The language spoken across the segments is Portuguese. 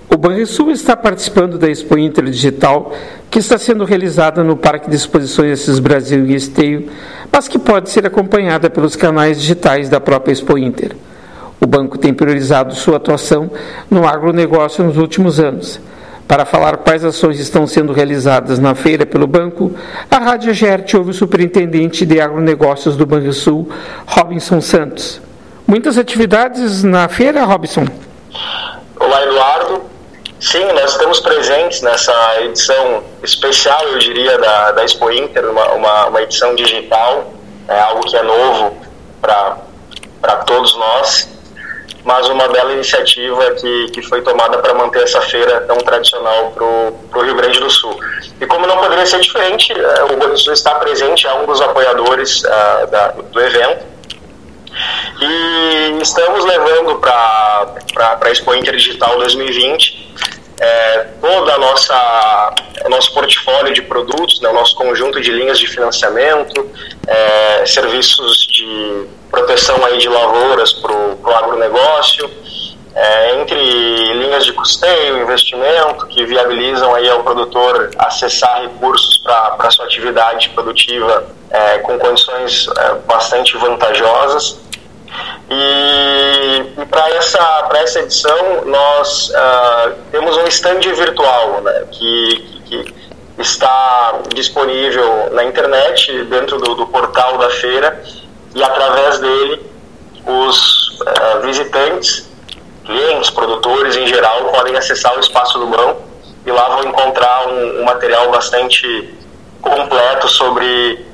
O Banrisul está participando da Expo Inter Digital, que está sendo realizada no Parque de Exposições Assis Brasil em Esteio, mas que pode ser acompanhada pelos canais digitais da própria Expo Inter. O banco tem priorizado sua atuação no agronegócio nos últimos anos. Para falar quais ações estão sendo realizadas na feira pelo banco, a Rádio Gert ouve o superintendente de agronegócios do Banrisul, Robinson Santos. Muitas atividades na feira, Robinson? Olá, Eduardo. Sim, nós estamos presentes nessa edição especial, eu diria, da Expo Inter, uma edição digital, algo que é novo para todos nós, mas uma bela iniciativa que foi tomada para manter essa feira tão tradicional para o Rio Grande do Sul. E como não poderia ser diferente, o Banrisul está presente, é um dos apoiadores do evento, e estamos levando para a Expo Inter Digital 2020 todo o nosso portfólio de produtos, o nosso conjunto de linhas de financiamento, serviços de proteção aí de lavouras para o agronegócio, entre linhas de custeio, investimento, que viabilizam aí ao produtor acessar recursos para sua atividade produtiva com condições bastante vantajosas. E para essa edição nós temos um stand virtual, né, que está disponível na internet, dentro do portal da feira, e através dele os visitantes, clientes, produtores em geral, podem acessar o espaço do banco e lá vão encontrar um material bastante completo sobre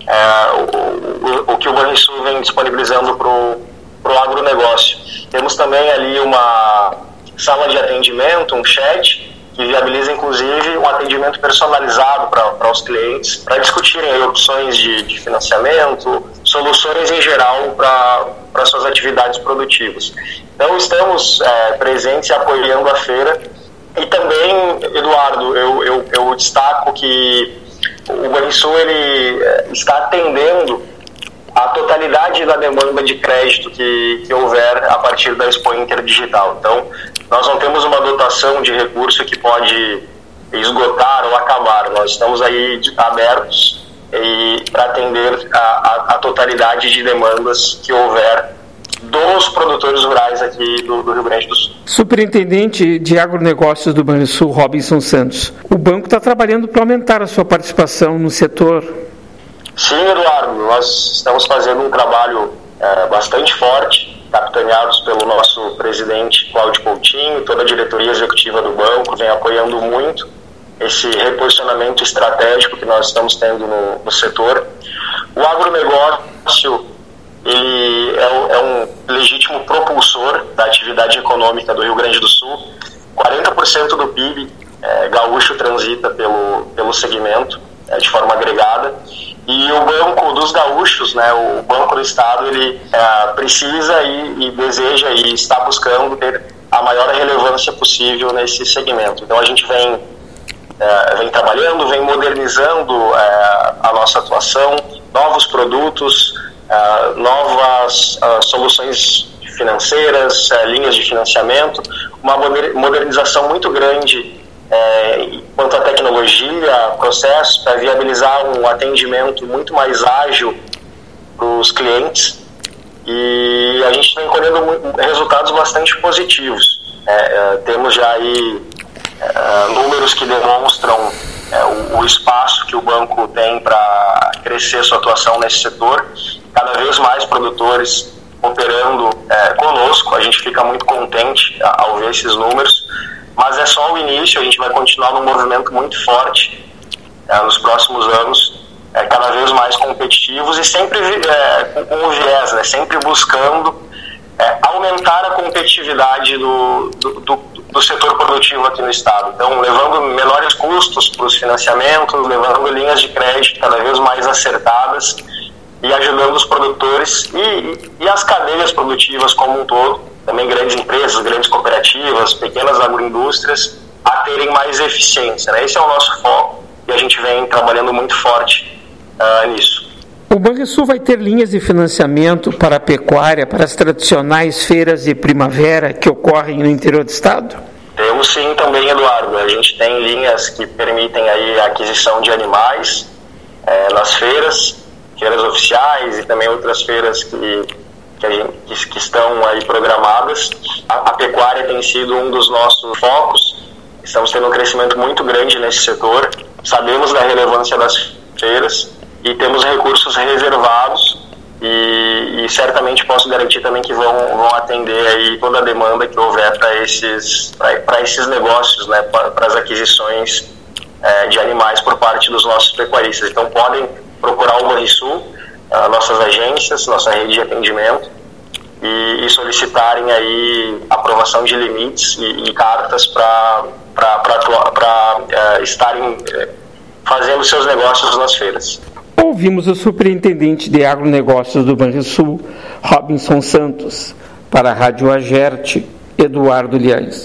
o que o Banrisul vem disponibilizando para o agronegócio. Temos também ali uma sala de atendimento, um chat, que viabiliza inclusive um atendimento personalizado para os clientes, para discutirem aí opções de financiamento, soluções em geral para suas atividades produtivas. Então estamos presentes e apoiando a feira. E também, Eduardo, eu destaco que o Banrisul ele está atendendo a totalidade da demanda de crédito que houver a partir da Expo Inter Digital. Então, nós não temos uma dotação de recurso que pode esgotar ou acabar. Nós estamos aí abertos para atender a totalidade de demandas que houver dos produtores rurais aqui do Rio Grande do Sul. Superintendente de Agronegócios do Banrisul, Robinson Santos. O banco está trabalhando para aumentar a sua participação no setor. Sim, Eduardo, nós estamos fazendo um trabalho bastante forte, capitaneados pelo nosso presidente Cláudio Coutinho, toda a diretoria executiva do banco vem apoiando muito esse reposicionamento estratégico que nós estamos tendo no setor. O agronegócio ele é um legítimo propulsor da atividade econômica do Rio Grande do Sul. 40% do PIB gaúcho transita pelo segmento, de forma agregada. E o Banco dos Gaúchos, né, o Banco do Estado, ele precisa e deseja e está buscando ter a maior relevância possível nesse segmento. Então a gente vem trabalhando, vem modernizando a nossa atuação, novos produtos, novas soluções financeiras, linhas de financiamento, uma modernização muito grande quanto à tecnologia, processos, para viabilizar um atendimento muito mais ágil para os clientes, e a gente está colhendo resultados bastante positivos. Temos já aí números que demonstram o espaço que o banco tem para crescer sua atuação nesse setor, cada vez mais produtores operando conosco. A gente fica muito contente ao ver esses números, mas é só o início. A gente vai continuar num movimento muito forte nos próximos anos, cada vez mais competitivos e sempre com um viés, né? Sempre buscando aumentar a competitividade do setor produtivo aqui no estado. Então, levando menores custos para os financiamentos, levando linhas de crédito cada vez mais acertadas e ajudando os produtores e as cadeias produtivas como um todo, também grandes empresas, grandes cooperativas, pequenas agroindústrias, a terem mais eficiência, né? Esse é o nosso foco e a gente vem trabalhando muito forte nisso. O Banrisul vai ter linhas de financiamento para a pecuária, para as tradicionais feiras de primavera que ocorrem no interior do estado? Temos sim também, Eduardo. A gente tem linhas que permitem aí a aquisição de animais nas feiras oficiais e também outras feiras que estão aí programadas. A pecuária tem sido um dos nossos focos. Estamos tendo um crescimento muito grande nesse setor. Sabemos da relevância das feiras e temos recursos reservados e certamente posso garantir também que vão atender aí toda a demanda que houver para esses negócios, né, para as aquisições de animais por parte dos nossos pecuaristas. Então podem procurar o Banrisul, nossas agências, nossa rede de atendimento e solicitarem aí aprovação de limites e cartas para estarem fazendo seus negócios nas feiras. Ouvimos o superintendente de agronegócios do Banrisul, Robinson Santos. Para a Rádio Agerte, Eduardo Liaes.